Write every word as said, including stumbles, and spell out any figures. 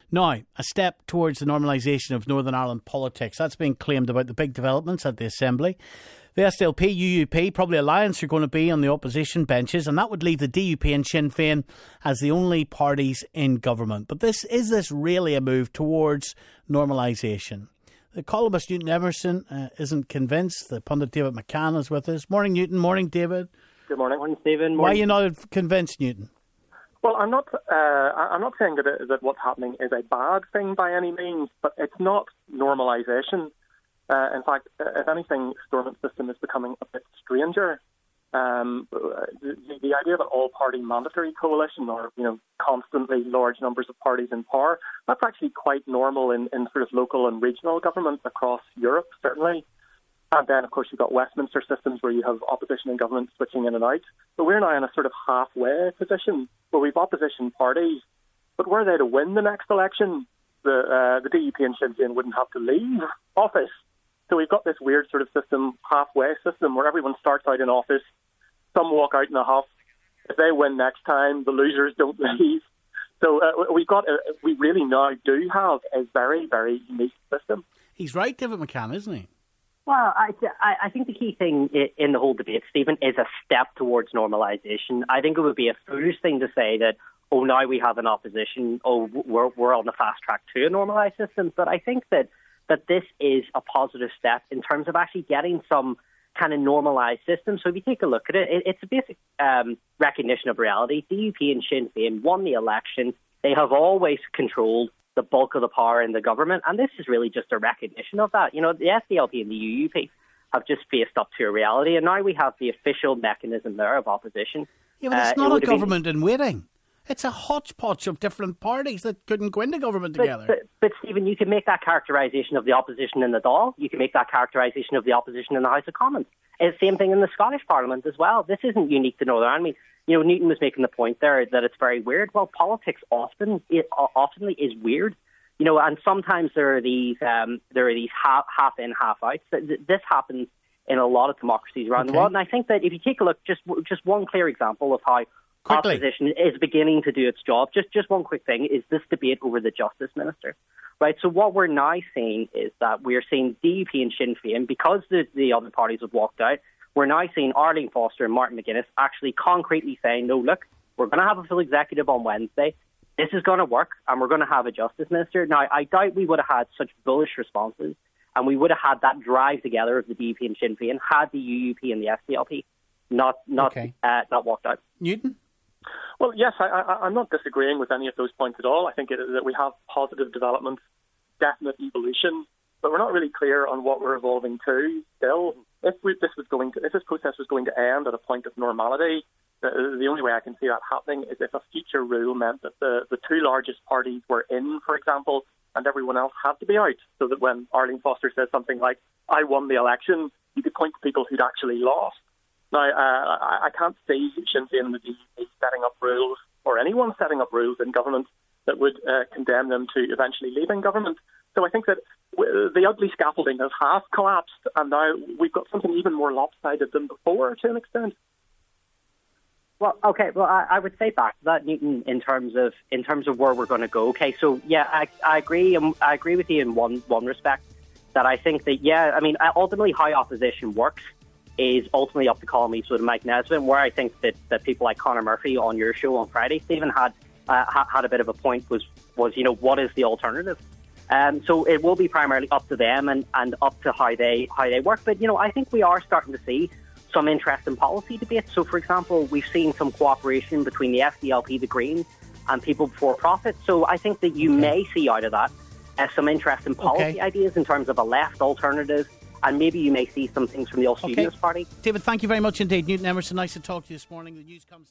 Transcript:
Now, a step towards the normalisation of Northern Ireland politics. That's being claimed about the big developments at the Assembly. The S D L P, U U P, probably Alliance are going to be on the opposition benches, and that would leave the D U P and Sinn Féin as the only parties in government. But this is this really a move towards normalisation? The columnist Newton Emerson uh, isn't convinced. The pundit David McCann is with us. Morning, Newton. Morning, David. Good morning. Morning, Stephen. Morning. Why are you not convinced, Newton? Well, I'm not. Uh, I'm not saying that it, that what's happening is a bad thing by any means, but it's not normalisation. Uh, in fact, if anything, Stormont's system is becoming a bit stranger. Um, the, the idea of an all-party mandatory coalition, or you know, constantly large numbers of parties in power, that's actually quite normal in, in sort of local and regional government across Europe, certainly. And then, of course, you've got Westminster systems where you have opposition and government switching in and out. But we're now in a sort of halfway position where we've opposition parties, but were they to win the next election, the uh, the D U P and Sinn Féin wouldn't have to leave office. So we've got this weird sort of system, halfway system, where everyone starts out in office, some walk out in a huff. If they win next time, the losers don't leave. So uh, we've got, a, we really now do have a very, very unique system. He's right, David McCann, isn't he? Well, I, I think the key thing in the whole debate, Stephen, is a step towards normalisation. I think it would be a foolish thing to say that, oh, now we have an opposition, oh, we're, we're on the fast track to a normalised system. But I think that that this is a positive step in terms of actually getting some kind of normalised system. So if you take a look at it, it it's a basic um, recognition of reality. D U P and Sinn Féin won the election. They have always controlled the bulk of the power in the government, and this is really just a recognition of that. You know, the S D L P and the U U P have just faced up to a reality, and now we have the official mechanism there of opposition. Yeah, but it's uh, not it a government been... in waiting. It's a hodgepodge of different parties that couldn't go into government but, together. But, but, Stephen, you can make that characterisation of the opposition in the Dáil. You can make that characterisation of the opposition in the House of Commons. It's the same thing in the Scottish Parliament as well. This isn't unique to Northern Ireland. I mean, you know, Newton was making the point there that it's very weird. Well, politics often it often is weird. You know, and sometimes there are these um, there are these half, half in, half out. This happens in a lot of democracies around okay. the world. And I think that if you take a look, just just one clear example of how Quickly. opposition is beginning to do its job. Just just one quick thing is this debate over the Justice Minister. Right, so what we're now seeing is that we're seeing D U P and Sinn Féin, because the, the other parties have walked out, we're now seeing Arlene Foster and Martin McGuinness actually concretely saying, no, look, we're going to have a full executive on Wednesday. This is going to work, and we're going to have a Justice Minister. Now, I doubt we would have had such bullish responses, and we would have had that drive together of the D U P and Sinn Féin had the U U P and the S D L P not not okay. uh, not walked out. Newton? Well, yes, I, I, I'm not disagreeing with any of those points at all. I think it, that we have positive developments, definite evolution, but we're not really clear on what we're evolving to still. If we, this was going to, if this process was going to end at a point of normality, the, the only way I can see that happening is if a future rule meant that the, the two largest parties were in, for example, and everyone else had to be out, so that when Arlene Foster says something like, I won the election, you could point to people who'd actually lost. Now, uh, I, I can't see Sinn Féin and the D U P setting up rules, or anyone setting up rules in government that would uh, condemn them to eventually leaving government. So I think that w- the ugly scaffolding has half collapsed, and now we've got something even more lopsided than before, to an extent. Well, okay. Well, I, I would say back to that, Newton, in terms of in terms of where we're going to go. Okay, so yeah, I, I agree. Um, I agree with you in one one respect, that I think that yeah, I mean, ultimately how opposition works is ultimately up to Colin Eastwood and Mike Nesbitt, where I think that, that people like Conor Murphy on your show on Friday, Stephen, had uh, had a bit of a point, was, was you know, what is the alternative? Um, so it will be primarily up to them and, and up to how they how they work. But, you know, I think we are starting to see some interest in policy debates. So, for example, we've seen some cooperation between the S D L P, the Greens, and People Before Profit. So I think that you okay. may see out of that uh, some interest in policy okay. ideas in terms of a left alternative. And maybe you may see some things from the Ulster okay. Unionist Party. David, thank you very much indeed. Newton Emerson, nice to talk to you this morning. The news comes...